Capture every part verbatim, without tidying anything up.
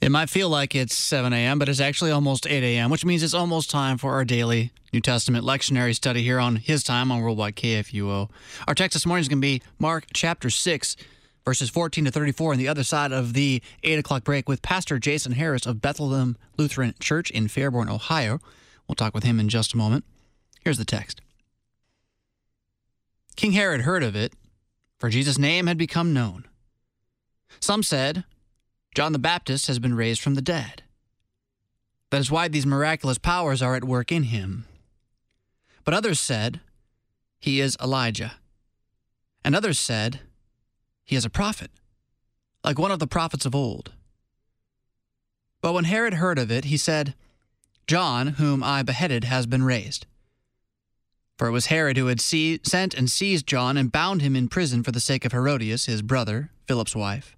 It might feel like it's seven a.m., but it's actually almost eight a.m., which means it's almost time for our daily New Testament lectionary study here on His Time on Worldwide K F U O. Our text this morning is going to be Mark chapter six, verses fourteen to thirty-four, on the other side of the eight o'clock break with Pastor Jason Harris of Bethlehem Lutheran Church in Fairborn, Ohio. We'll talk with him in just a moment. Here's the text. King Herod heard of it, for Jesus' name had become known. Some said, John the Baptist has been raised from the dead. That is why these miraculous powers are at work in him. But others said, he is Elijah. And others said, he is a prophet, like one of the prophets of old. But when Herod heard of it, he said, John, whom I beheaded, has been raised. For it was Herod who had see- sent and seized John and bound him in prison for the sake of Herodias, his brother, Philip's wife,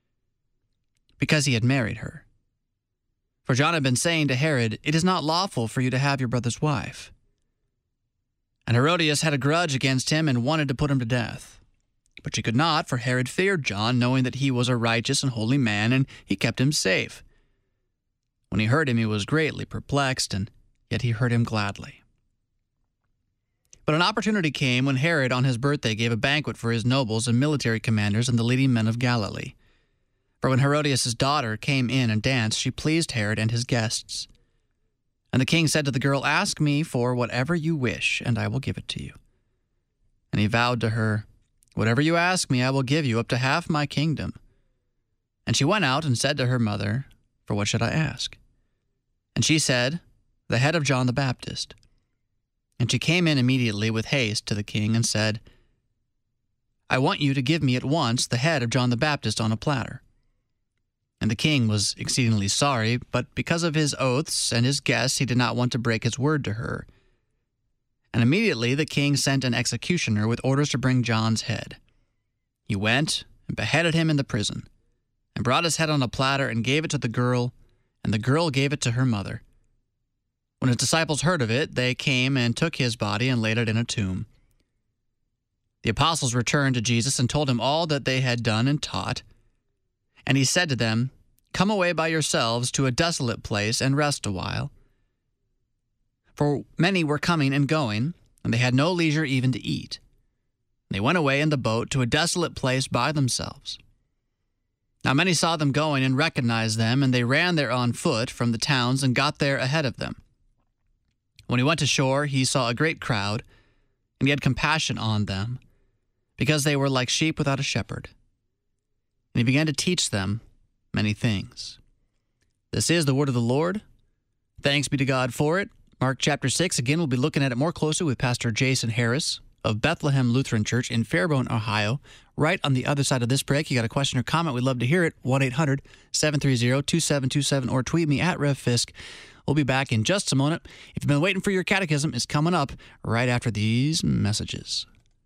because he had married her. For John had been saying to Herod, it is not lawful for you to have your brother's wife. And Herodias had a grudge against him and wanted to put him to death. But she could not, for Herod feared John, knowing that he was a righteous and holy man, and he kept him safe. When he heard him, he was greatly perplexed, and yet he heard him gladly. But an opportunity came when Herod on his birthday gave a banquet for his nobles and military commanders and the leading men of Galilee. For when Herodias' daughter came in and danced, she pleased Herod and his guests. And the king said to the girl, ask me for whatever you wish, and I will give it to you. And he vowed to her, whatever you ask me, I will give you, up to half my kingdom. And she went out and said to her mother, for what should I ask? And she said, the head of John the Baptist. And she came in immediately with haste to the king and said, I want you to give me at once the head of John the Baptist on a platter. And the king was exceedingly sorry, but because of his oaths and his guests, he did not want to break his word to her. And immediately the king sent an executioner with orders to bring John's head. He went and beheaded him in the prison, and brought his head on a platter and gave it to the girl, and the girl gave it to her mother. When his disciples heard of it, they came and took his body and laid it in a tomb. The apostles returned to Jesus and told him all that they had done and taught. And he said to them, come away by yourselves to a desolate place and rest a while. For many were coming and going, and they had no leisure even to eat. They went away in the boat to a desolate place by themselves. Now many saw them going and recognized them, and they ran there on foot from the towns and got there ahead of them. When he went ashore, he saw a great crowd, and he had compassion on them, because they were like sheep without a shepherd. And he began to teach them many things. This is the word of the Lord. Thanks be to God for it. Mark chapter six, again, we'll be looking at it more closely with Pastor Jason Harris of Bethlehem Lutheran Church in Fairborn, Ohio. Right on the other side of this break, you got a question or comment, we'd love to hear it. one eight hundred seven three zero two seven two seven or tweet me at Rev Fisk. We'll be back in just a moment. If you've been waiting for your catechism, it's coming up right after these messages.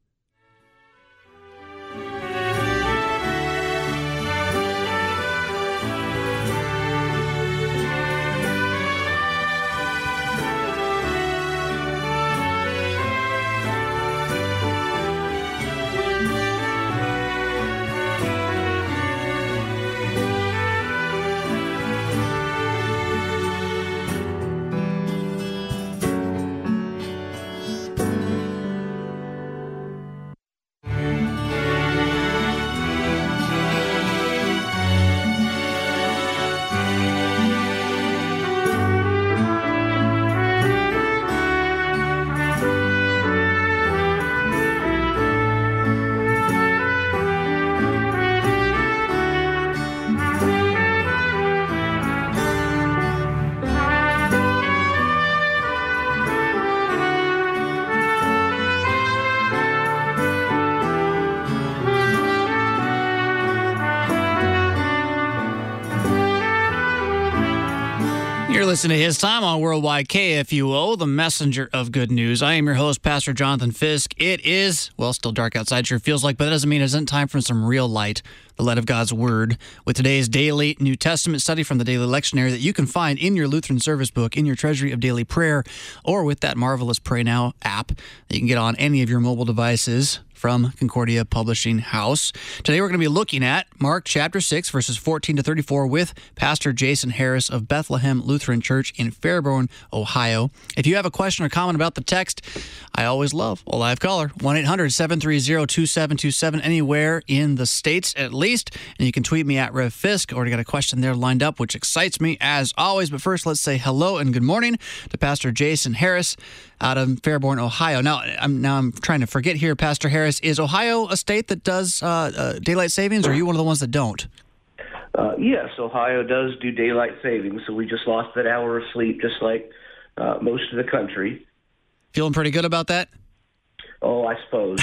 You're listening to His Time on Worldwide K F U O, the messenger of good news. I am your host, Pastor Jonathan Fisk. It is, well, still dark outside, sure feels like, but that doesn't mean it isn't time for some real light, the light of God's Word, with today's daily New Testament study from the Daily Lectionary that you can find in your Lutheran Service Book, in your Treasury of Daily Prayer, or with that marvelous Pray Now app that you can get on any of your mobile devices from Concordia Publishing House. Today we're going to be looking at Mark chapter six, verses fourteen to thirty-four with Pastor Jason Harris of Bethlehem Lutheran Church in Fairborn, Ohio. If you have a question or comment about the text, I always love a live caller. one eight hundred seven three zero two seven two seven, anywhere in the States at least. And you can tweet me at Rev Fisk. Already got a question there lined up, which excites me as always. But first, let's say hello and good morning to Pastor Jason Harris out of Fairborn, Ohio. Now, I'm now I'm trying to forget here, Pastor Harris. Is Ohio a state that does uh, uh, daylight savings, or are you one of the ones that don't? Uh, yes, Ohio does do daylight savings, so we just lost that hour of sleep, just like uh, most of the country. Feeling pretty good about that? Oh, I suppose.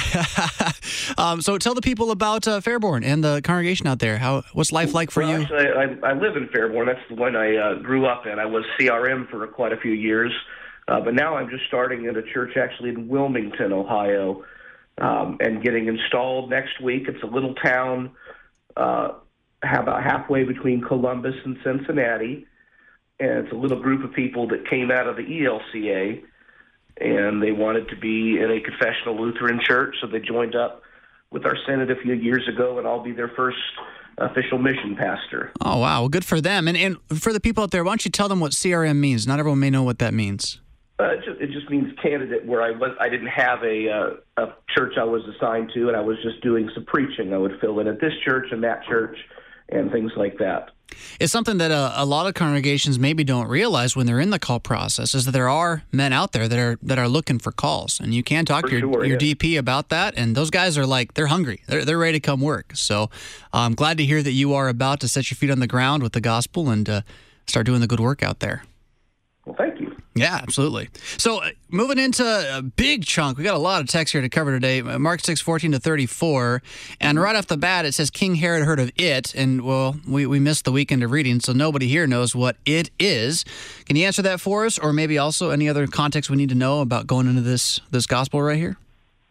um, so tell the people about uh, Fairborn and the congregation out there. How what's life like for well, you? Actually, I, I live in Fairborn. That's the one I uh, grew up in. I was C R M for quite a few years, uh, but now I'm just starting at a church actually in Wilmington, Ohio, um, and getting installed next week. It's a little town uh, about halfway between Columbus and Cincinnati, and it's a little group of people that came out of the E L C A, and they wanted to be in a confessional Lutheran church, so they joined up with our Synod a few years ago, and I'll be their first official mission pastor. Oh, wow. Well, good for them. And and for the people out there, why don't you tell them what C R M means? Not everyone may know what that means. Uh, it, just, it just means candidate, where I was. I didn't have a, uh, a church I was assigned to, and I was just doing some preaching. I would fill in at this church and that church and things like that. It's something that a, a lot of congregations maybe don't realize when they're in the call process, is that there are men out there that are that are looking for calls, and you can talk for to your, sure, your yeah. D P about that, and those guys are like, they're hungry. They're, they're ready to come work. So I'm glad to hear that you are about to set your feet on the ground with the gospel and uh, start doing the good work out there. Well, thank you. Yeah, absolutely. So uh, moving into a big chunk, we got a lot of text here to cover today. Mark six, fourteen to thirty-four. And right off the bat, it says King Herod heard of it. And, well, we, we missed the weekend of reading, so nobody here knows what it is. Can you answer that for us? Or maybe also any other context we need to know about going into this, this gospel right here?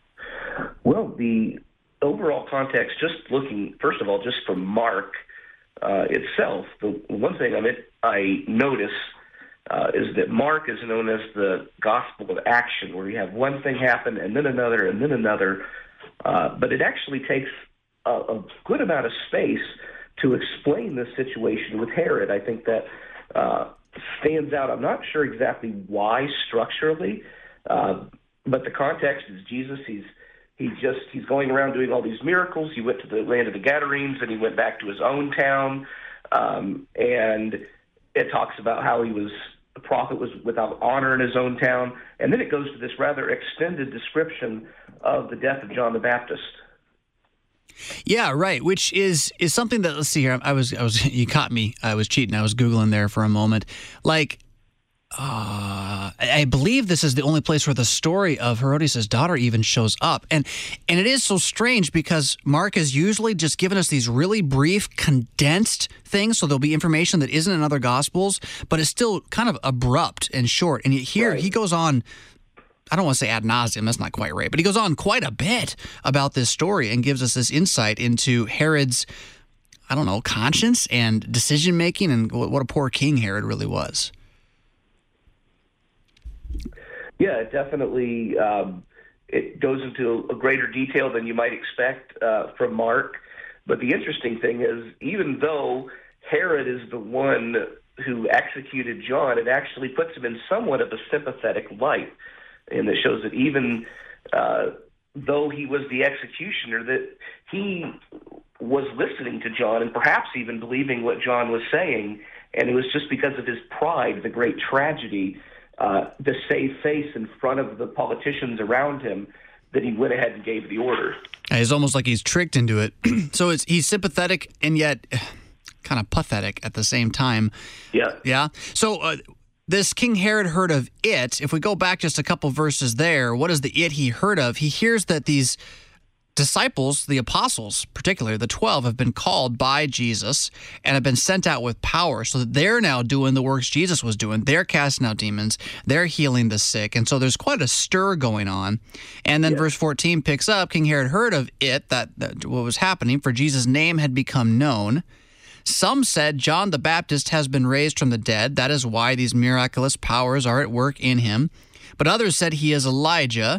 Well, the overall context, just looking, first of all, just from Mark uh, itself, the one thing I, mean, I notice Uh, is that Mark is known as the gospel of action, where you have one thing happen and then another and then another. Uh, but it actually takes a, a good amount of space to explain this situation with Herod. I think that uh, stands out. I'm not sure exactly why structurally, uh, but the context is Jesus. He's he just he's going around doing all these miracles. He went to the land of the Gadarenes, and he went back to his own town, um, and it talks about how he was. The prophet was without honor in his own town. And then it goes to this rather extended description of the death of John the Baptist. Yeah, right. Which is is something that, let's see here. I was, I was, you caught me. I was cheating. I was Googling there for a moment. Like, uh, I believe this is the only place where the story of Herodias' daughter even shows up. And and it is so strange because Mark has usually just given us these really brief, condensed things, so there'll be information that isn't in other Gospels, but it's still kind of abrupt and short. And here right. he goes on, I don't want to say ad nauseum, that's not quite right, but he goes on quite a bit about this story and gives us this insight into Herod's, I don't know, conscience and decision-making and what a poor king Herod really was. Yeah, it definitely um, it goes into a greater detail than you might expect uh, from Mark. But the interesting thing is, even though Herod is the one who executed John, it actually puts him in somewhat of a sympathetic light. And it shows that even uh, though he was the executioner, that he was listening to John and perhaps even believing what John was saying. And it was just because of his pride, the great tragedy, Uh, to save face in front of the politicians around him, that he went ahead and gave the order. It's almost like he's tricked into it. So it's he's sympathetic and yet kind of pathetic at the same time. Yeah. Yeah. So uh, this King Herod heard of it. If we go back just a couple verses there, what is the it he heard of? He hears that these disciples, the apostles, particularly the twelve, have been called by Jesus and have been sent out with power, so that they're now doing the works Jesus was doing. They're casting out demons. They're healing the sick. And so there's quite a stir going on. And then yeah. verse fourteen picks up, King Herod heard of it, that, that what was happening, for Jesus' name had become known. Some said John the Baptist has been raised from the dead. That is why these miraculous powers are at work in him. But others said he is Elijah.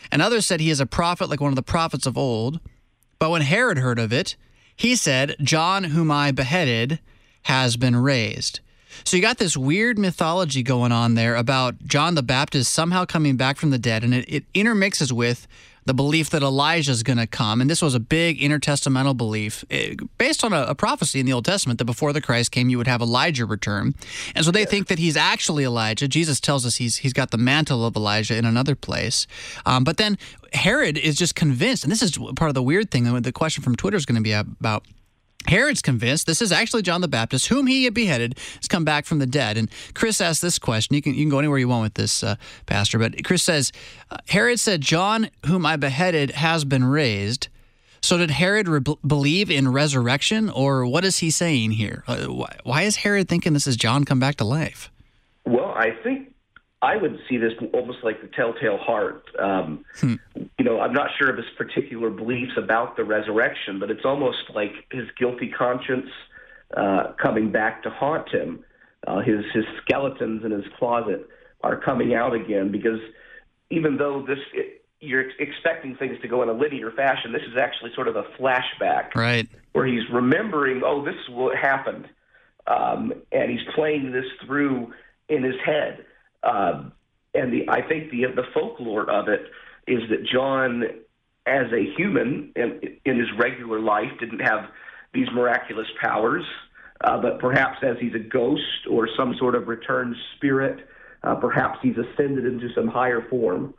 And others said he is a prophet like one of the prophets of old. But when Herod heard of it, he said, John, whom I beheaded, has been raised. So you got this weird mythology going on there about John the Baptist somehow coming back from the dead, and it, it intermixes with the belief that Elijah is going to come. And this was a big intertestamental belief eh, based on a, a prophecy in the Old Testament that before the Christ came, you would have Elijah return. And so they think that he's actually Elijah. Jesus tells us he's he's got the mantle of Elijah in another place. Um, but then Herod is just convinced, and this is part of the weird thing, the question from Twitter is going to be about, Herod's convinced this is actually John the Baptist, whom he had beheaded, has come back from the dead. And Chris asked this question. You can you can go anywhere you want with this, uh, Pastor. But Chris says, uh, Herod said, John, whom I beheaded, has been raised. So did Herod re- believe in resurrection, or what is he saying here? Uh, why, why is Herod thinking this is John come back to life? Well, I think I would see this almost like the telltale heart. Um, hmm. You know, I'm not sure of his particular beliefs about the resurrection, but it's almost like his guilty conscience uh, coming back to haunt him. Uh, his his skeletons in his closet are coming out again, because even though this it, you're expecting things to go in a linear fashion, this is actually sort of a flashback, right? Where he's remembering, oh, this is what happened, um, and he's playing this through in his head. Uh, and the, I think the the folklore of it is that John, as a human in, in his regular life, didn't have these miraculous powers, uh, but perhaps as he's a ghost or some sort of returned spirit, uh, perhaps he's ascended into some higher form.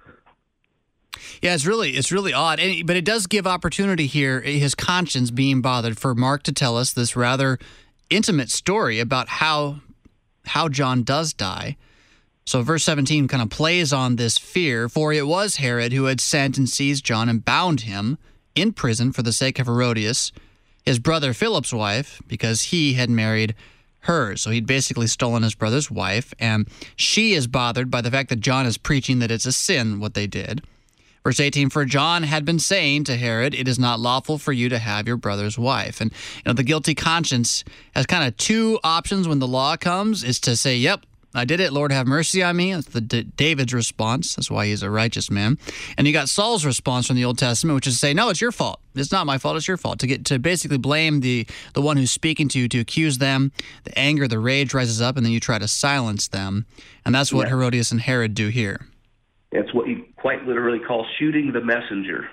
Yeah, it's really it's really odd, and, but it does give opportunity here, his conscience being bothered, for Mark to tell us this rather intimate story about how how John does die. So verse seventeen kind of plays on this fear, for it was Herod who had sent and seized John and bound him in prison for the sake of Herodias, his brother Philip's wife, because he had married her. So he'd basically stolen his brother's wife, and she is bothered by the fact that John is preaching that it's a sin what they did. Verse eighteen, for John had been saying to Herod, it is not lawful for you to have your brother's wife. And you know, the guilty conscience has kind of two options when the law comes, is to say, yep, I did it, Lord, have mercy on me. That's the D- David's response. That's why he's a righteous man. And you got Saul's response from the Old Testament, which is to say, no, it's your fault. It's not my fault. It's your fault. To get to basically blame the, the one who's speaking to you, to accuse them. The anger, the rage rises up, and then you try to silence them. And that's what yeah. Herodias and Herod do here. It's what you quite literally call shooting the messenger.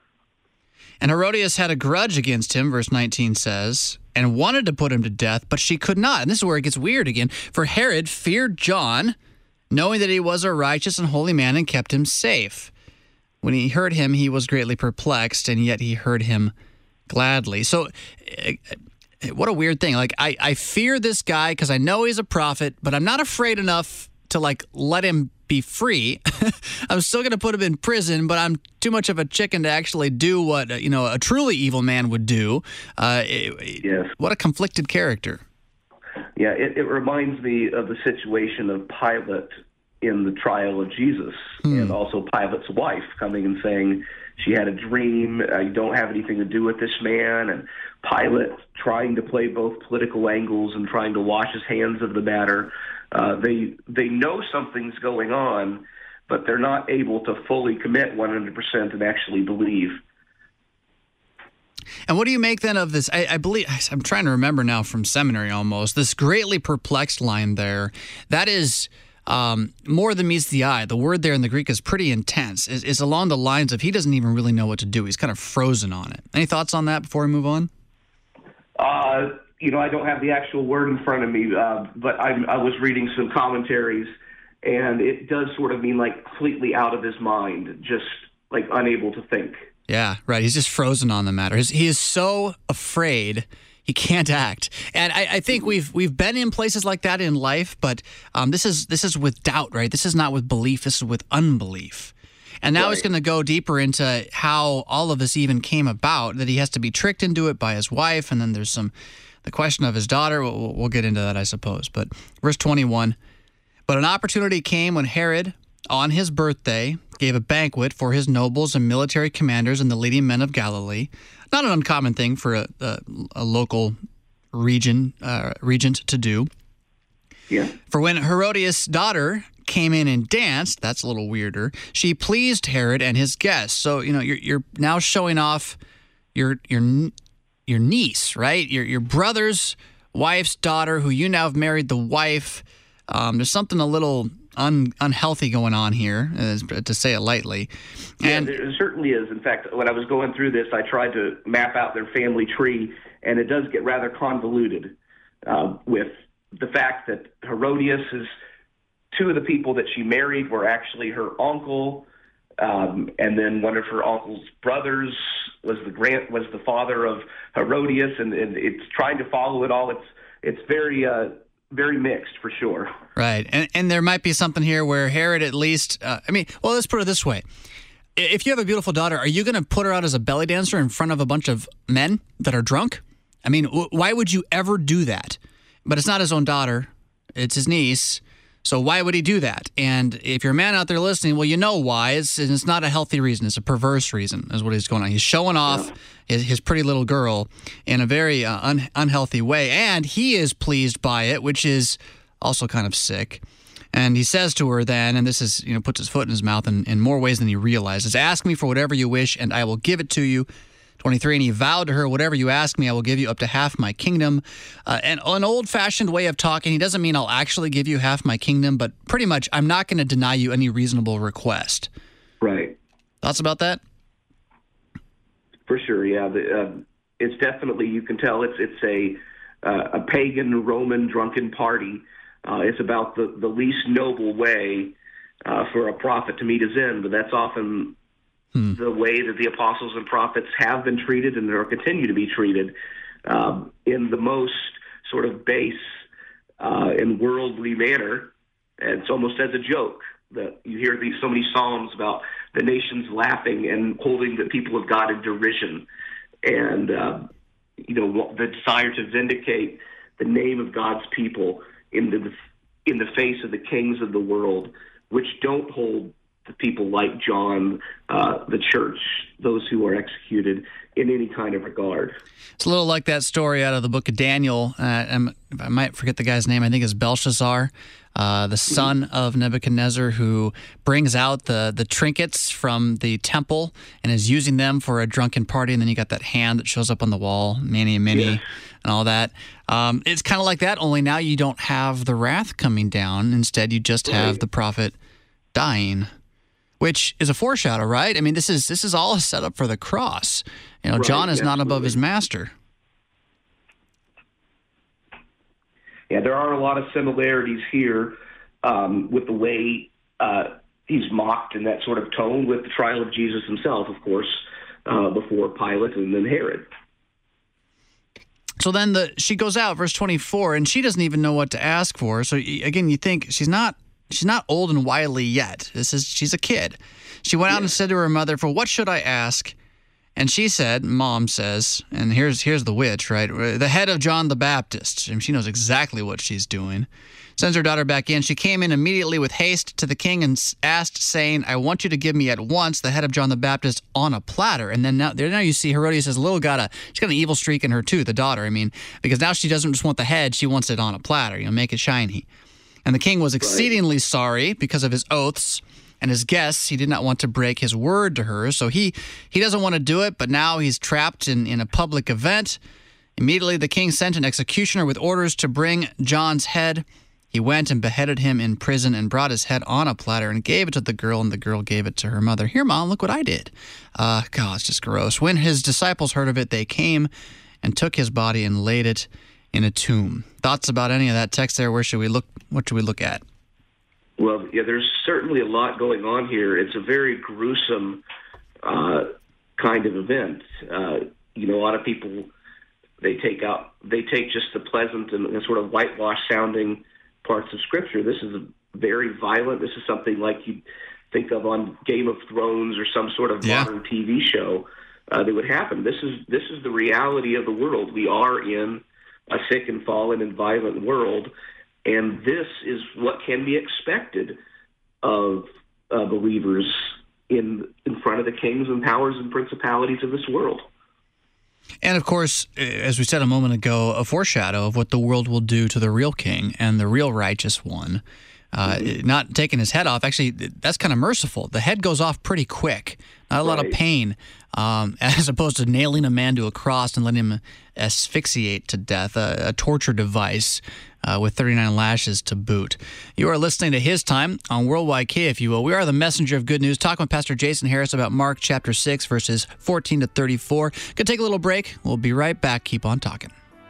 And Herodias had a grudge against him, verse nineteen says, and wanted to put him to death, but she could not. And this is where it gets weird again. For Herod feared John, knowing that he was a righteous and holy man, and kept him safe. When he heard him, he was greatly perplexed, and yet he heard him gladly. So uh, what a weird thing. Like, I, I fear this guy because I know he's a prophet, but I'm not afraid enough to, like, let him be free. I'm still going to put him in prison, but I'm too much of a chicken to actually do what, you know, a truly evil man would do. Uh, yes. What a conflicted character. Yeah, it, it reminds me of the situation of Pilate in the trial of Jesus, hmm. and also Pilate's wife coming and saying she had a dream, uh, you don't have anything to do with this man, and Pilate trying to play both political angles and trying to wash his hands of the matter. Uh, they they know something's going on, but they're not able to fully commit one hundred percent and actually believe. And what do you make then of this? I, I believe, I'm trying to remember now from seminary almost, this greatly perplexed line there. That is um, more than meets the eye. The word there in the Greek is pretty intense. It's, it's along the lines of he doesn't even really know what to do. He's kind of frozen on it. Any thoughts on that before we move on? Uh You know, I don't have the actual word in front of me, uh, but I, I was reading some commentaries, and it does sort of mean like completely out of his mind, just like unable to think. Yeah, right. He's just frozen on the matter. He's, he is so afraid he can't act. And I, I think we've we've been in places like that in life, but um, this is this is with doubt, right? This is not with belief. This is with unbelief. And now right. he's going to go deeper into how all of this even came about, that he has to be tricked into it by his wife, and then there's some the question of his daughter. We'll, we'll get into that, I suppose. But verse twenty-one, but an opportunity came when Herod, on his birthday, gave a banquet for his nobles and military commanders and the leading men of Galilee. Not an uncommon thing for a, a, a local region uh, regent to do. Yeah. For when Herodias' daughter came in and danced. That's a little weirder. She pleased Herod and his guests. So, you know, you're, you're now showing off your your your niece, right? Your your brother's wife's daughter, who you now have married the wife. Um, there's something a little un, unhealthy going on here, as, to say it lightly. And yeah, there certainly is. In fact, when I was going through this, I tried to map out their family tree, and it does get rather convoluted uh, with the fact that Herodias is two of the people that she married were actually her uncle, um, and then one of her uncle's brothers was the grand was the father of Herodias, and, and it's trying to follow it all. It's it's very uh, very mixed for sure. Right, and and there might be something here where Herod at least. Uh, I mean, well, let's put it this way: if you have a beautiful daughter, are you going to put her out as a belly dancer in front of a bunch of men that are drunk? I mean, w- why would you ever do that? But it's not his own daughter; it's his niece. So why would he do that? And if you're a man out there listening, well, you know why. It's, it's not a healthy reason. It's a perverse reason is what he's going on. He's showing off his, his pretty little girl in a very uh, un, unhealthy way. And he is pleased by it, which is also kind of sick. And he says to her then, and this is, you know, puts his foot in his mouth in, in more ways than he realizes, ask me for whatever you wish, and I will give it to you. twenty-three, and he vowed to her, whatever you ask me, I will give you up to half my kingdom. Uh, and an old-fashioned way of talking, he doesn't mean I'll actually give you half my kingdom, but pretty much I'm not going to deny you any reasonable request. Right. Thoughts about that? For sure, yeah. The, uh, it's definitely, you can tell it's it's a uh, a pagan Roman drunken party. Uh, it's about the, the least noble way uh, for a prophet to meet his end, but that's often Hmm. the way that the apostles and prophets have been treated and are continue to be treated um, in the most sort of base uh, and worldly manner. And it's almost as a joke that you hear these so many psalms about the nations laughing and holding the people of God in derision. And, uh, you know, the desire to vindicate the name of God's people in the, in the face of the kings of the world, which don't hold the people like John, uh, the church, those who are executed in any kind of regard. It's a little like that story out of the book of Daniel. Uh, I might forget the guy's name. I think it's Belshazzar, uh, the son mm-hmm. of Nebuchadnezzar, who brings out the, the trinkets from the temple and is using them for a drunken party. And then you got that hand that shows up on the wall, Many and Many, yeah. and all that. Um, it's kind of like that, only now you don't have the wrath coming down. Instead, you just have right. the prophet dying. Which is a foreshadow, right? I mean, this is this is all a setup for the cross. You know, right, John is absolutely. not above his master. Yeah, there are a lot of similarities here um, with the way uh, he's mocked in that sort of tone with the trial of Jesus himself, of course, uh, before Pilate and then Herod. So then the she goes out, verse twenty-four, and she doesn't even know what to ask for. So again, you think she's not She's not old and wily yet. This is she's a kid. She went out yeah. and said to her mother, "For what should I ask?" And she said, Mom says, and here's here's the witch, right? The head of John the Baptist. And she knows exactly what she's doing. Sends her daughter back in. She came in immediately with haste to the king and asked, saying, "I want you to give me at once the head of John the Baptist on a platter." And then now, there now you see Herodias has a little got a she's got an evil streak in her too, the daughter. I mean, because now she doesn't just want the head, she wants it on a platter. You know, make it shiny. And the king was exceedingly sorry because of his oaths and his guests. He did not want to break his word to her, so he, he doesn't want to do it, but now he's trapped in, in a public event. Immediately the king sent an executioner with orders to bring John's head. He went and beheaded him in prison and brought his head on a platter and gave it to the girl, and the girl gave it to her mother. "Here, Mom, look what I did." Uh, God, it's just gross. When his disciples heard of it, they came and took his body and laid it in a tomb. Thoughts about any of that text there? Where should we look? What should we look at? Well, yeah, there's certainly a lot going on here. It's a very gruesome uh, kind of event. Uh, you know, a lot of people, they take out, they take just the pleasant and, and sort of whitewash sounding parts of Scripture. This is very violent. This is something like you think of on Game of Thrones or some sort of yeah. modern T V show uh, that would happen. This is this is the reality of the world. We are in a sick and fallen and violent world, and this is what can be expected of uh, believers in in front of the kings and powers and principalities of this world. And, of course, as we said a moment ago, a foreshadow of what the world will do to the real king and the real righteous one. uh, mm-hmm. not taking his head off. Actually, that's kind of merciful. The head goes off pretty quick, not a lot right. of pain, um, as opposed to nailing a man to a cross and letting him asphyxiate to death, a, a torture device uh, with thirty-nine lashes to boot. You are listening to His Time on Worldwide K F U O. We are the messenger of good news, talking with Pastor Jason Harris about Mark chapter six, verses fourteen to thirty-four. Gonna take a little break. We'll be right back. Keep on talking.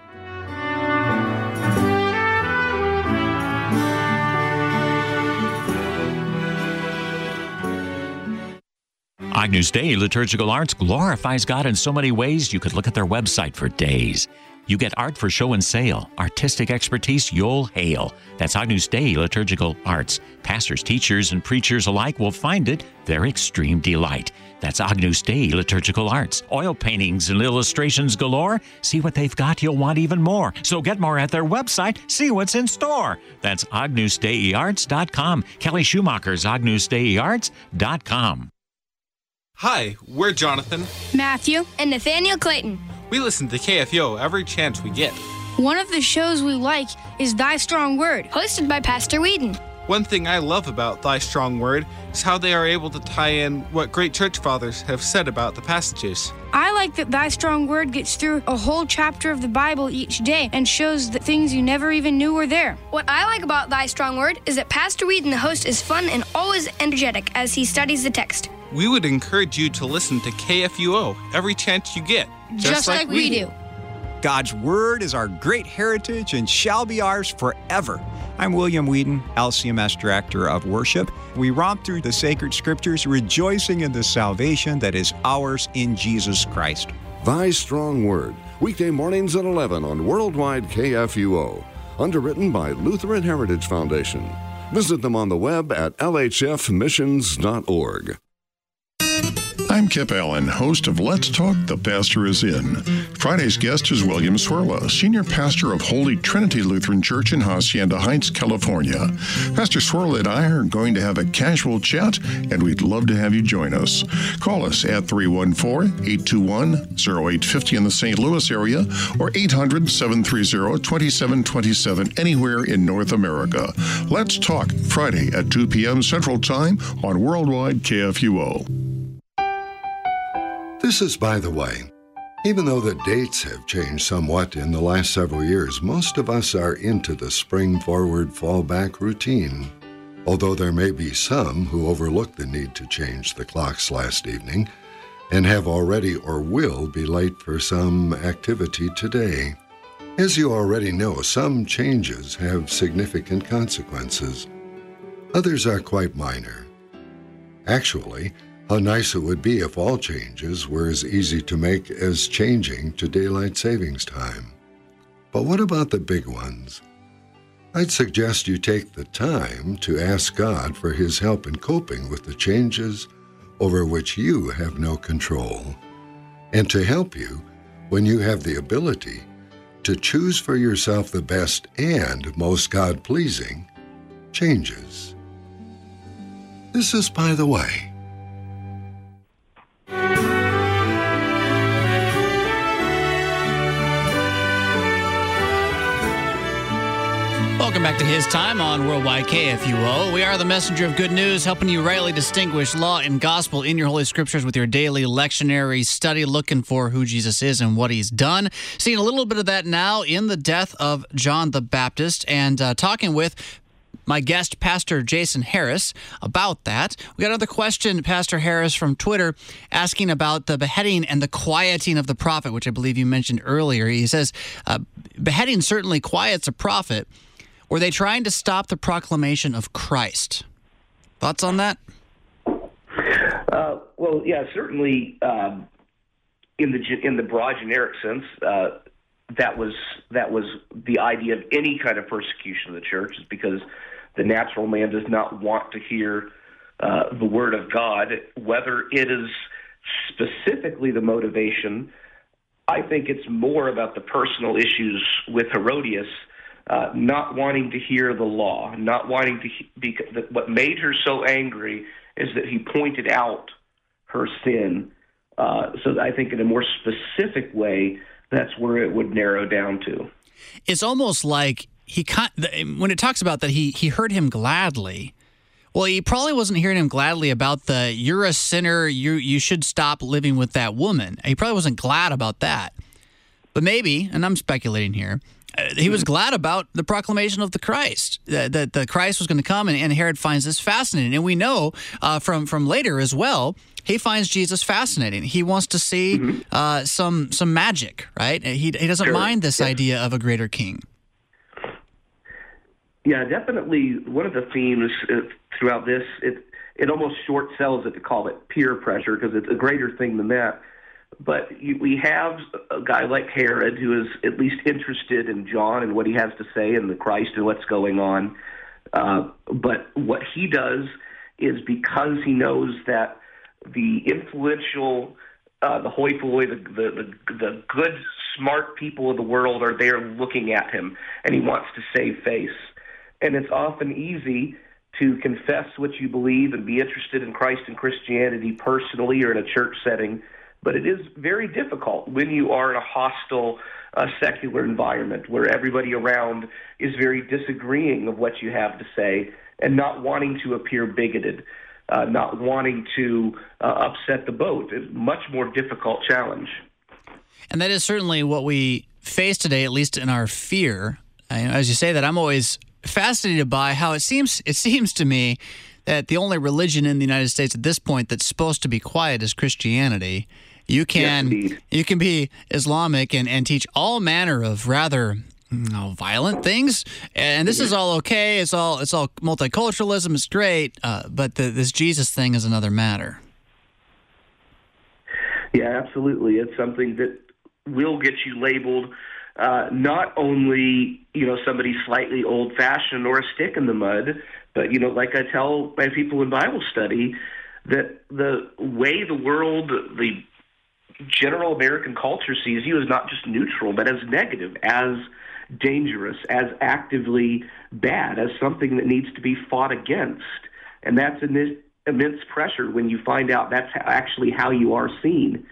Agnus Dei Liturgical Arts glorifies God in so many ways you could look at their website for days. You get art for show and sale, artistic expertise you'll hail. That's Agnus Dei Liturgical Arts. Pastors, teachers, and preachers alike will find it their extreme delight. That's Agnus Dei Liturgical Arts. Oil paintings and illustrations galore. See what they've got, you'll want even more. So get more at their website. See what's in store. That's agnus dei arts dot com. Kelly Schumacher's agnus dei arts dot com. Hi, we're Jonathan, Matthew, and Nathaniel Clayton. We listen to K F U O every chance we get. One of the shows we like is Thy Strong Word, hosted by Pastor Whedon. One thing I love about Thy Strong Word is how they are able to tie in what great church fathers have said about the passages. I like that Thy Strong Word gets through a whole chapter of the Bible each day and shows the things you never even knew were there. What I like about Thy Strong Word is that Pastor Whedon, the host, is fun and always energetic as he studies the text. We would encourage you to listen to K F U O every chance you get. Just, just like, like we do. God's Word is our great heritage and shall be ours forever. I'm William Whedon, L C M S Director of Worship. We romp through the sacred scriptures, rejoicing in the salvation that is ours in Jesus Christ. Thy Strong Word, weekday mornings at eleven on Worldwide K F U O. Underwritten by Lutheran Heritage Foundation. Visit them on the web at l h f missions dot org. I'm Kip Allen, host of Let's Talk, The Pastor Is In. Friday's guest is William Swirla, Senior Pastor of Holy Trinity Lutheran Church in Hacienda Heights, California. Pastor Swirla and I are going to have a casual chat, and we'd love to have you join us. Call us at three one four, eight two one, oh eight five oh in the Saint Louis area or eight hundred, seven three zero, two seven two seven anywhere in North America. Let's Talk, Friday at two p.m. Central Time on Worldwide K F U O. This is By the Way. Even though the dates have changed somewhat in the last several years, most of us are into the spring-forward fallback routine. Although there may be some who overlooked the need to change the clocks last evening and have already or will be late for some activity today. As you already know, some changes have significant consequences. Others are quite minor. Actually, how nice it would be if all changes were as easy to make as changing to daylight savings time. But what about the big ones? I'd suggest you take the time to ask God for His help in coping with the changes over which you have no control, and to help you when you have the ability to choose for yourself the best and most God-pleasing changes. This is By the Way. Welcome back to His Time on Worldwide K F U O. We are the messenger of good news, helping you rightly distinguish law and gospel in your Holy Scriptures with your daily lectionary study, looking for who Jesus is and what He's done. Seeing a little bit of that now in the death of John the Baptist, and uh, talking with my guest, Pastor Jason Harris, about that. We got another question, Pastor Harris, from Twitter, asking about the beheading and the quieting of the prophet, which I believe you mentioned earlier. He says, uh, beheading certainly quiets a prophet. Were they trying to stop the proclamation of Christ? Thoughts on that? Uh, well, yeah, certainly um, in the in the broad generic sense, uh, that was that was the idea of any kind of persecution of the church, is because the natural man does not want to hear uh, the word of God, whether it is specifically the motivation. I think it's more about the personal issues with Herodias. Uh, not wanting to hear the law, not wanting to be. What made her so angry is that he pointed out her sin. Uh, so I think in a more specific way, that's where it would narrow down to. It's almost like he when it talks about that he he heard him gladly. Well, he probably wasn't hearing him gladly about the "you're a sinner, you you should stop living with that woman." He probably wasn't glad about that. But maybe, and I'm speculating here, uh, he was glad about the proclamation of the Christ, that, that the Christ was going to come, and, and Herod finds this fascinating. And we know uh, from from later as well, he finds Jesus fascinating. He wants to see mm-hmm. uh, some some magic, right? He he doesn't sure. mind this yeah. idea of a greater king. Yeah, definitely. One of the themes throughout this, it it almost short sells it to call it peer pressure because it's a greater thing than that. But you, we have a guy like Herod who is at least interested in John and what he has to say and the Christ and what's going on. Uh, but what he does is because he knows that the influential, uh, the hoi polloi, the, the, the, the good, smart people of the world are there looking at him, and he wants to save face. And it's often easy to confess what you believe and be interested in Christ and Christianity personally or in a church setting, but it is very difficult when you are in a hostile, uh, secular environment where everybody around is very disagreeing of what you have to say and not wanting to appear bigoted, uh, not wanting to uh, upset the boat. It's a much more difficult challenge. And that is certainly what we face today, at least in our fear. As you say that, I'm always fascinated by how it seems it seems to me that the only religion in the United States at this point that's supposed to be quiet is Christianity. You can yes, you can be Islamic and, and teach all manner of rather you know, violent things, and this is all okay. It's all it's all multiculturalism. It's great, uh, but the, this Jesus thing is another matter. Yeah, absolutely. It's something that will get you labeled Uh, not only, you know, somebody slightly old-fashioned or a stick in the mud, but, you know, like I tell my people in Bible study, that the way the world, the general American culture sees you is not just neutral, but as negative, as dangerous, as actively bad, as something that needs to be fought against. And that's an immense pressure when you find out that's actually how you are seen.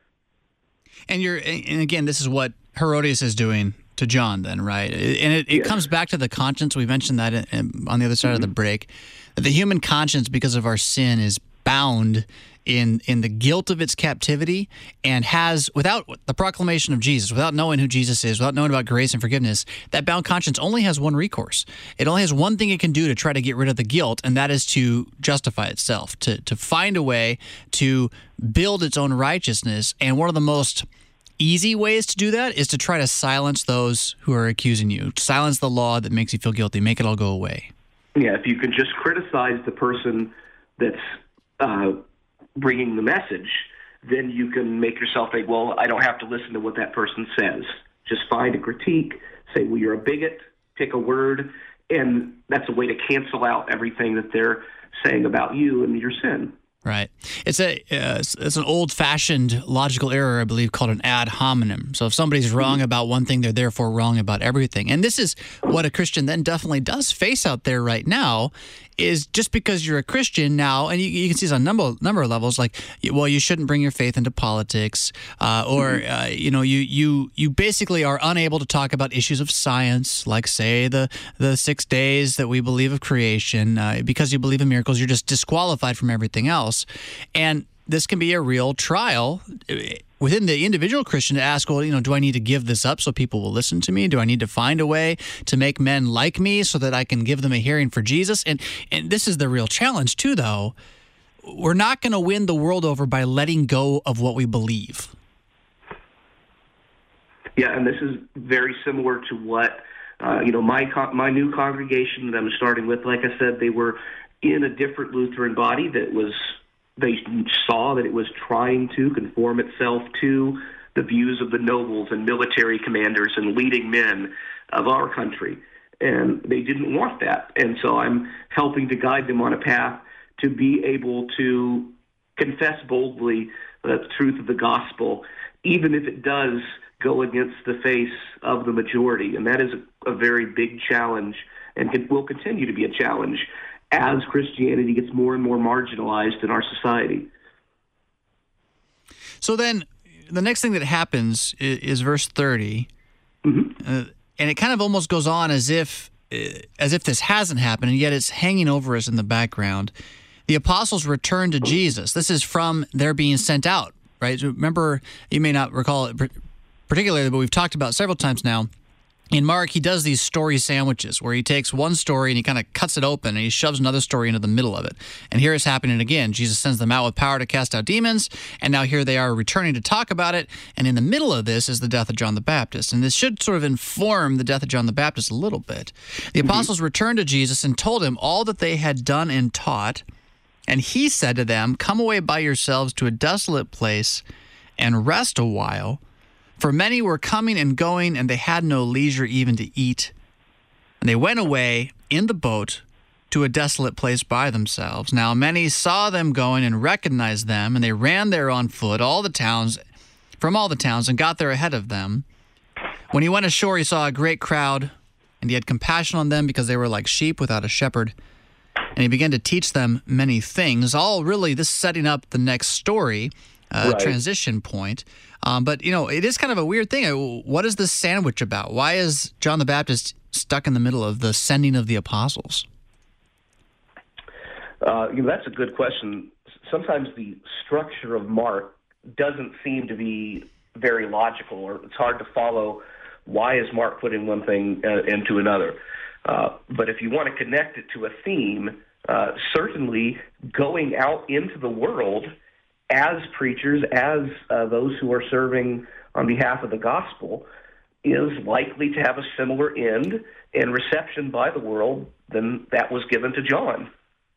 And you're, and again, this is what Herodias is doing to John then, right? And it, it yes. comes back to the conscience. We mentioned that in, in, on the other side mm-hmm. of the break, that the human conscience, because of our sin, is bound in in the guilt of its captivity and has, without the proclamation of Jesus, without knowing who Jesus is, without knowing about grace and forgiveness, that bound conscience only has one recourse. It only has one thing it can do to try to get rid of the guilt, and that is to justify itself, to, to find a way to build its own righteousness. And one of the most easy ways to do that is to try to silence those who are accusing you, silence the law that makes you feel guilty, make it all go away. Yeah, if you can just criticize the person that's uh, bringing the message, then you can make yourself think, well, I don't have to listen to what that person says. Just find a critique, say, well, you're a bigot, pick a word, and that's a way to cancel out everything that they're saying about you and your sin. Right. It's a uh, it's an old-fashioned logical error, I believe, called an ad hominem. So if somebody's wrong about one thing, they're therefore wrong about everything. And this is what a Christian then definitely does face out there right now, is just because you're a Christian now, and you, you can see this on a number, number of levels, like, well, you shouldn't bring your faith into politics, uh, or, uh, you know, you, you you basically are unable to talk about issues of science, like, say, the, the six days that we believe of creation. Uh, because you believe in miracles, you're just disqualified from everything else. And this can be a real trial within the individual Christian to ask, well, you know, do I need to give this up so people will listen to me? Do I need to find a way to make men like me so that I can give them a hearing for Jesus? And and this is the real challenge too, though. We're not going to win the world over by letting go of what we believe. Yeah, and this is very similar to what, uh, you know, my con- my new congregation that I'm starting with, like I said, they were in a different Lutheran body that was, they saw that it was trying to conform itself to the views of the nobles and military commanders and leading men of our country. And they didn't want that. And so I'm helping to guide them on a path to be able to confess boldly the truth of the gospel, even if it does go against the face of the majority. And that is a, a very big challenge, and it will continue to be a challenge as Christianity gets more and more marginalized in our society. So then the next thing that happens is, is verse thirty. Mm-hmm. Uh, and it kind of almost goes on as if as if this hasn't happened, and yet it's hanging over us in the background. The apostles returned to Jesus. This is from their being sent out, right? Remember, you may not recall it particularly, but we've talked about several times now. In Mark, he does these story sandwiches where he takes one story and he kind of cuts it open and he shoves another story into the middle of it. And here it's happening again. Jesus sends them out with power to cast out demons, and now here they are returning to talk about it. And in the middle of this is the death of John the Baptist. And this should sort of inform the death of John the Baptist a little bit. The apostles mm-hmm. returned to Jesus and told him all that they had done and taught. And he said to them, "Come away by yourselves to a desolate place and rest a while. For many were coming and going, and they had no leisure even to eat. And they went away in the boat to a desolate place by themselves. Now many saw them going and recognized them, and they ran there on foot, all the towns, from all the towns, and got there ahead of them. When he went ashore, he saw a great crowd, and he had compassion on them because they were like sheep without a shepherd. And he began to teach them many things." All really this setting up the next story, uh, right. transition point. Um, but, you know, it is kind of a weird thing. What is this sandwich about? Why is John the Baptist stuck in the middle of the sending of the apostles? Uh, you know, that's a good question. Sometimes the structure of Mark doesn't seem to be very logical, or it's hard to follow why is Mark putting one thing uh, into another. Uh, but if you want to connect it to a theme, uh, certainly going out into the world as preachers, as uh, those who are serving on behalf of the gospel, is likely to have a similar end and reception by the world than that was given to John.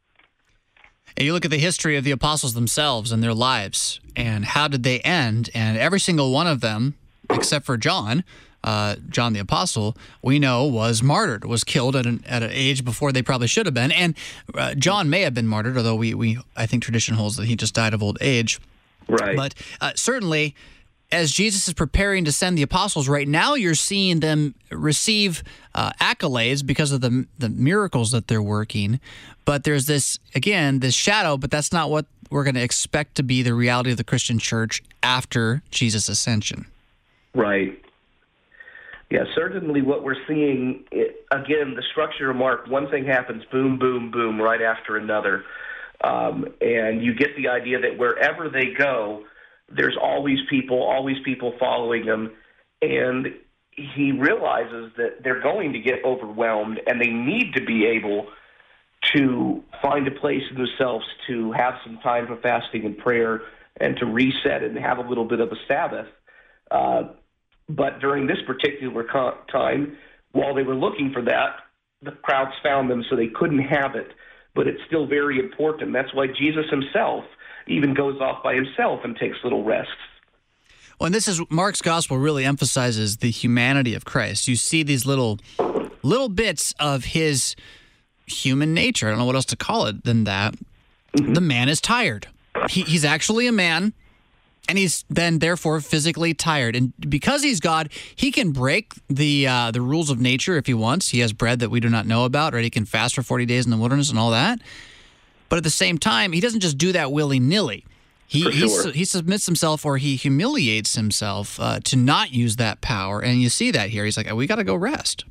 And you look at the history of the apostles themselves and their lives, and how did they end? And every single one of them, except for John, uh, John the Apostle, we know was martyred, was killed at an at an age before they probably should have been. And uh, John may have been martyred, although we, we I think tradition holds that he just died of old age. Right. But uh, certainly, as Jesus is preparing to send the apostles, right now you're seeing them receive uh, accolades because of the the miracles that they're working. But there's this, again, this shadow, but that's not what we're going to expect to be the reality of the Christian church after Jesus' ascension. Right. Yeah, certainly what we're seeing, it, again, the structure of Mark, one thing happens, boom, boom, boom, right after another. Um, and you get the idea that wherever they go, there's always people, always people following them. And he realizes that they're going to get overwhelmed, and they need to be able to find a place in themselves to have some time for fasting and prayer and to reset and have a little bit of a Sabbath. Uh, but during this particular co- time, while they were looking for that, the crowds found them, so they couldn't have it. But it's still very important. That's why Jesus himself even goes off by himself and takes little rests. Well, and this is, Mark's gospel really emphasizes the humanity of Christ. You see these little little bits of his human nature. I don't know what else to call it than that. Mm-hmm. The man is tired. He, he's actually a man, and he's then therefore physically tired. And because he's God, he can break the uh, the rules of nature if he wants. He has bread that we do not know about, right? He can fast for forty days in the wilderness and all that. But at the same time, he doesn't just do that willy-nilly. He For sure. he, he submits himself, or he humiliates himself uh, to not use that power. And you see that here. He's like, oh, we got to go rest.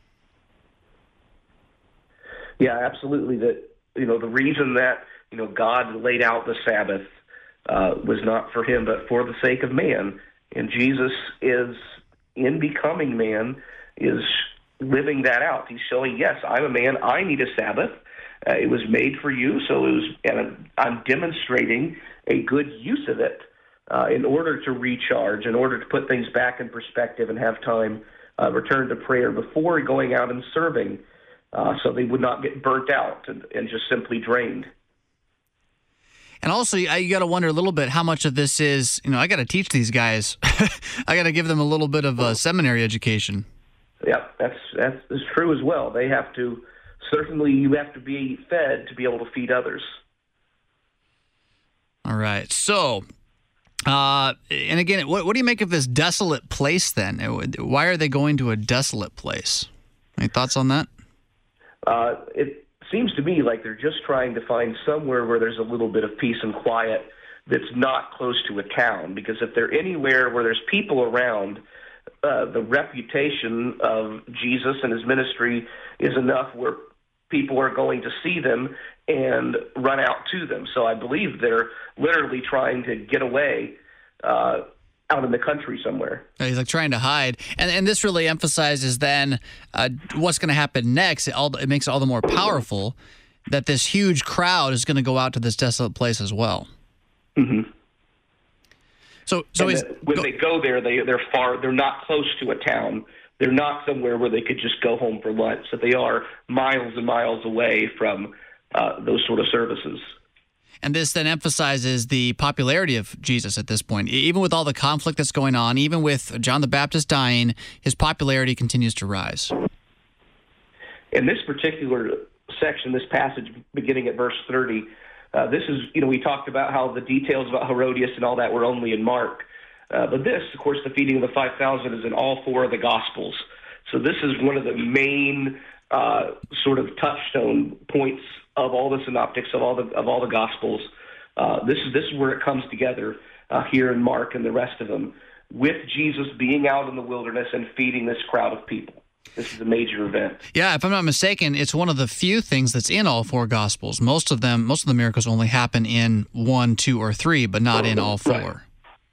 Yeah, absolutely. That, you know, the reason that, you know, God laid out the Sabbath uh, was not for him, but for the sake of man. And Jesus is, in becoming man, is living that out. He's showing, yes, I'm a man. I need a Sabbath. Uh, it was made for you, so it was, and I'm demonstrating a good use of it uh, in order to recharge, in order to put things back in perspective and have time uh, return to prayer before going out and serving, uh, so they would not get burnt out and, and just simply drained. And also, you got to wonder a little bit how much of this is, you know, I got to teach these guys. I got to give them a little bit of a seminary education. Yeah, that's, that's, that's true as well. They have to, certainly you have to be fed to be able to feed others. All right. So, uh, and again, what, what do you make of this desolate place then? Why are they going to a desolate place? Any thoughts on that? Uh, it seems to me like they're just trying to find somewhere where there's a little bit of peace and quiet that's not close to a town. Because if they're anywhere where there's people around, uh, the reputation of Jesus and his ministry is enough where people are going to see them and run out to them. So I believe they're literally trying to get away uh, out in the country somewhere. He's like trying to hide. And and this really emphasizes then uh, what's going to happen next. It, all, it makes it all the more powerful that this huge crowd is going to go out to this desolate place as well. Mm-hmm. So, so he's, when go, they go there, they they're far. They're not close to a town. They're not somewhere where they could just go home for lunch. So they are miles and miles away from uh, those sort of services. And this then emphasizes the popularity of Jesus at this point. Even with all the conflict that's going on, even with John the Baptist dying, his popularity continues to rise. In this particular section, this passage beginning at verse thirty, uh, this is, you know, we talked about how the details about Herodias and all that were only in Mark. Uh, but this, of course, the feeding of the five thousand is in all four of the Gospels. So this is one of the main uh, sort of touchstone points of all the synoptics, of all the of all the Gospels. Uh, this is this is where it comes together uh, here in Mark and the rest of them, with Jesus being out in the wilderness and feeding this crowd of people. This is a major event. Yeah, if I'm not mistaken, it's one of the few things that's in all four Gospels. Most of them, most of the miracles only happen in one, two, or three, but not in all four. Right.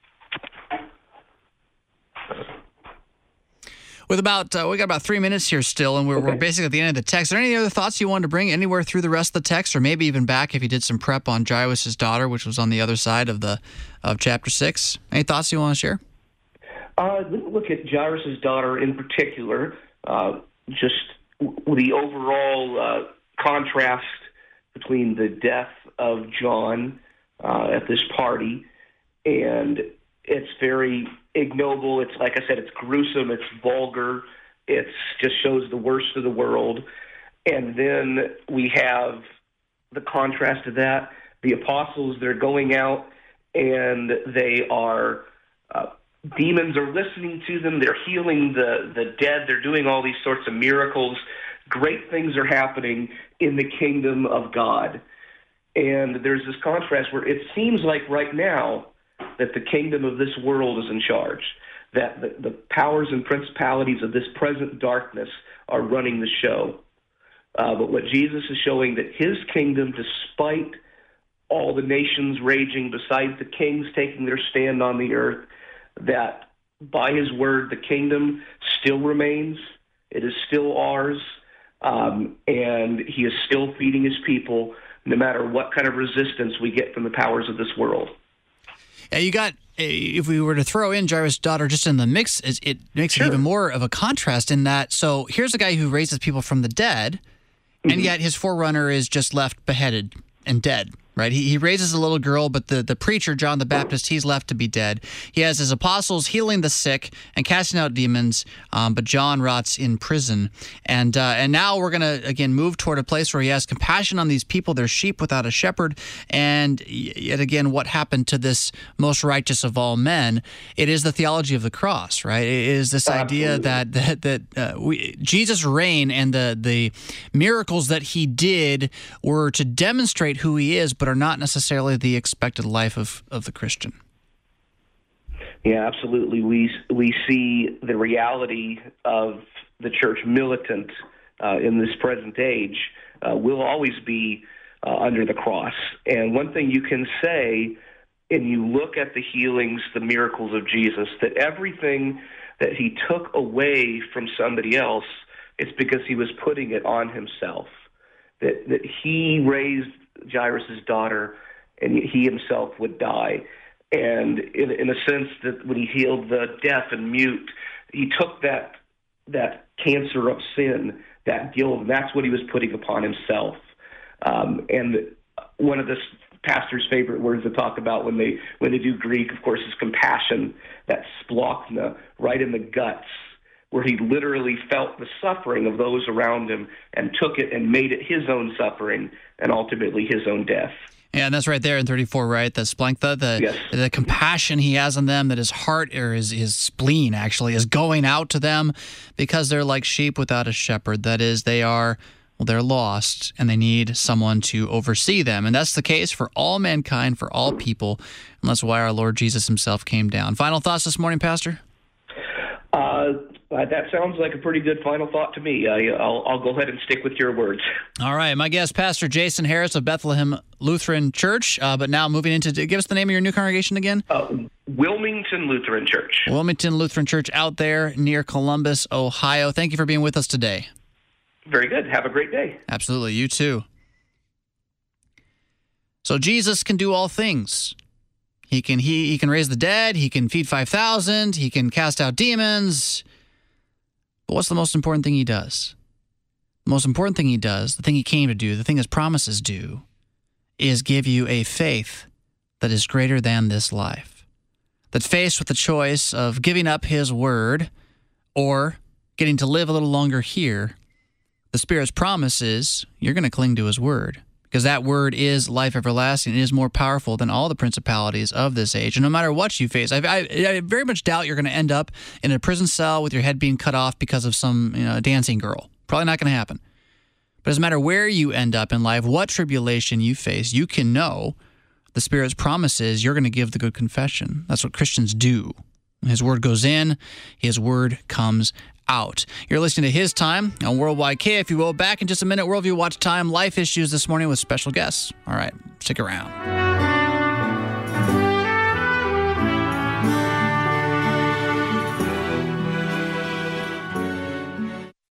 With about, uh, we got about three minutes here still, and we're, okay. we're basically at the end of the text. Are there any other thoughts you wanted to bring anywhere through the rest of the text, or maybe even back if you did some prep on Jairus' daughter, which was on the other side of the of chapter six? Any thoughts you want to share? Uh, look at Jairus' daughter in particular, uh, just the overall uh, contrast between the death of John uh, at this party, and it's very ignoble. It's, like I said, it's gruesome, it's vulgar, it just shows the worst of the world. And then we have the contrast to that, the apostles, they're going out and they are, uh, demons are listening to them, they're healing the, the dead, they're doing all these sorts of miracles. Great things are happening in the kingdom of God. And there's this contrast where it seems like right now that the kingdom of this world is in charge, that the, the powers and principalities of this present darkness are running the show. Uh, but what Jesus is showing, that his kingdom, despite all the nations raging, besides the kings taking their stand on the earth, that by his word the kingdom still remains. It is still ours, um, and he is still feeding his people no matter what kind of resistance we get from the powers of this world. Uh, you got, if we were to throw in Jairus' daughter just in the mix, it makes sure. it even more of a contrast in that. So here's a guy who raises people from the dead, mm-hmm. and yet his forerunner is just left beheaded and dead. Right? He, he raises a little girl, but the, the preacher, John the Baptist, he's left to be dead. He has his apostles healing the sick and casting out demons, um, but John rots in prison. And uh, and now we're going to, again, move toward a place where he has compassion on these people. They're sheep without a shepherd. And yet again, what happened to this most righteous of all men? It is the theology of the cross, right? It is this Absolutely. idea that that, that uh, we, Jesus' reign and the, the miracles that he did were to demonstrate who he is, but are not necessarily the expected life of, of the Christian. Yeah, absolutely. We we see the reality of the church militant uh, in this present age uh, will always be uh, under the cross. And one thing you can say, and you look at the healings, the miracles of Jesus, that everything that he took away from somebody else, it's because he was putting it on himself. That that he raised Jairus' daughter, and he himself would die. And in, in a sense, that when he healed the deaf and mute, he took that that cancer of sin, that guilt, and that's what he was putting upon himself. Um, and one of the pastor's favorite words to talk about when they when they do Greek, of course, is compassion, that splachna, right in the guts, where he literally felt the suffering of those around him and took it and made it his own suffering and ultimately his own death. Yeah, and that's right there in thirty-four, right? The splanchnta, the yes. the compassion he has on them, that his heart or his, his spleen actually is going out to them because they're like sheep without a shepherd. That is, they are, well, they're lost and they need someone to oversee them. And that's the case for all mankind, for all people. And that's why our Lord Jesus himself came down. Final thoughts this morning, Pastor? Uh, that sounds like a pretty good final thought to me. I, I'll, I'll go ahead and stick with your words. All right. My guest, Pastor Jason Harris of Bethlehem Lutheran Church, uh, but now moving into, give us the name of your new congregation again. Uh, Wilmington Lutheran Church. Wilmington Lutheran Church out there near Columbus, Ohio. Thank you for being with us today. Very good. Have a great day. Absolutely. You too. So Jesus can do all things. He can he he can raise the dead. He can feed five thousand. He can cast out demons. But what's the most important thing he does? The most important thing he does, the thing he came to do, the thing his promises do, is give you a faith that is greater than this life. That faced with the choice of giving up his word or getting to live a little longer here, the Spirit's promise is you're going to cling to his word. Because that word is life everlasting. It is more powerful than all the principalities of this age. And no matter what you face, I, I, I very much doubt you're going to end up in a prison cell with your head being cut off because of some you know, dancing girl. Probably not going to happen. But it doesn't matter where you end up in life, what tribulation you face, you can know the Spirit's promise is you're going to give the good confession. That's what Christians do. His word goes in, his word comes out. You're listening to His Time on Worldwide K F U O. Back in just a minute, Worldview Watch Time, life issues this morning with special guests. All right, stick around.